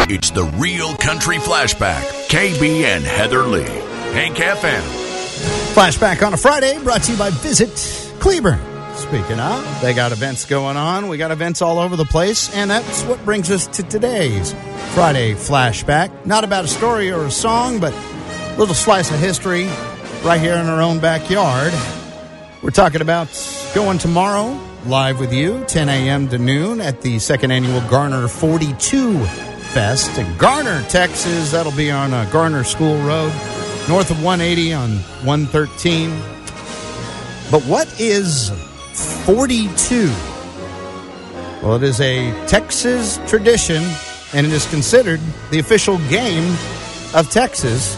It's the Real Country Flashback. KB and Heather Lee. Hank FM. Flashback on a Friday brought to you by Visit Cleburne. Speaking of, they got events going on. We got events all over the place. And that's what brings us to today's Friday Flashback. Not about a story or a song, but a little slice of history right here in our own backyard. We're talking about going tomorrow live with you, 10 a.m. to noon at the second annual Garner 42 Fest in Garner, Texas. That'll be on Garner School Road, north of 180 on 113. But what is 42? Well, it is a Texas tradition, and it is considered the official game of Texas.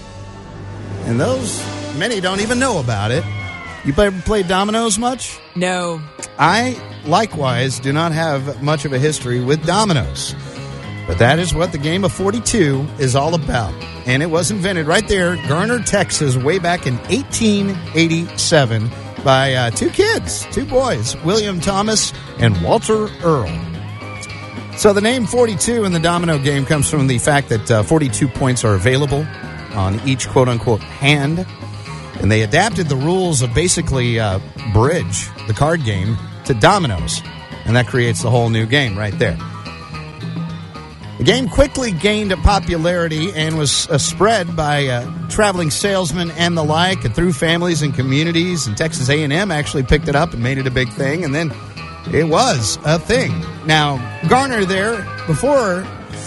And those, many don't even know about it. You play dominoes much? No. I, likewise, do not have much of a history with dominoes. But that is what the game of 42 is all about. And it was invented right there, Garner, Texas, way back in 1887 by two boys, William Thomas and Walter Earl. So the name 42 in the domino game comes from the fact that 42 points are available on each quote-unquote hand. And they adapted the rules of basically bridge, the card game, to dominoes. And that creates the whole new game right there. The game quickly gained popularity and was spread by traveling salesmen and the like, and through families and communities. And Texas A&M actually picked it up and made it a big thing. And then it was a thing. Now, Garner there, before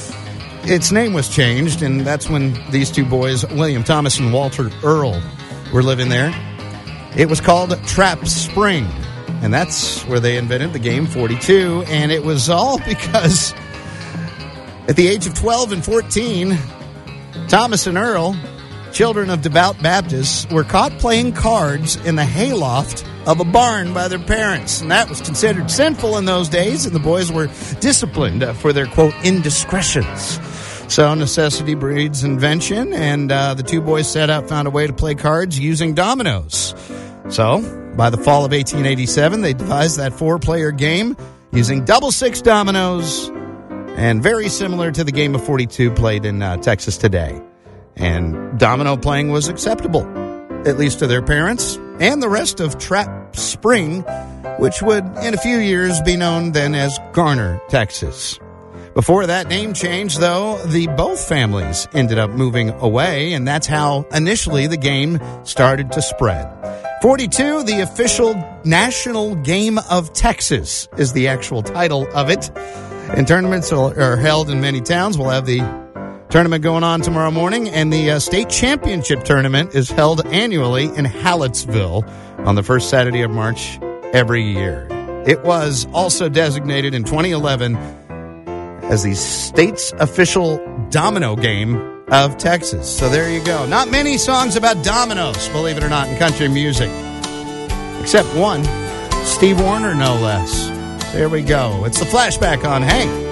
its name was changed, and that's when these two boys, William Thomas and Walter Earl, were living there. It was called Trap Spring, and that's where they invented the game 42, and it was all because at the age of 12 and 14, Thomas and Earl, children of devout Baptists, were caught playing cards in the hayloft of a barn by their parents, and that was considered sinful in those days, and the boys were disciplined for their, quote, indiscretions. So necessity breeds invention, and the two boys found a way to play cards using dominoes. So, by the fall of 1887, they devised that four-player game using double six dominoes, and very similar to the game of 42 played in Texas today. And domino playing was acceptable, at least to their parents, and the rest of Trap Spring, which would, in a few years, be known then as Garner, Texas. Before that name change, though, both families ended up moving away, and that's how initially the game started to spread. 42, the official National Game of Texas, is the actual title of it. And tournaments are held in many towns. We'll have the tournament going on tomorrow morning, and the state championship tournament is held annually in Hallettsville on the first Saturday of March every year. It was also designated in 2011 as the state's official domino game of Texas. So there you go. Not many songs about dominoes, believe it or not, in country music. Except one. Steve Wariner, no less. There we go. It's the Flashback on Hank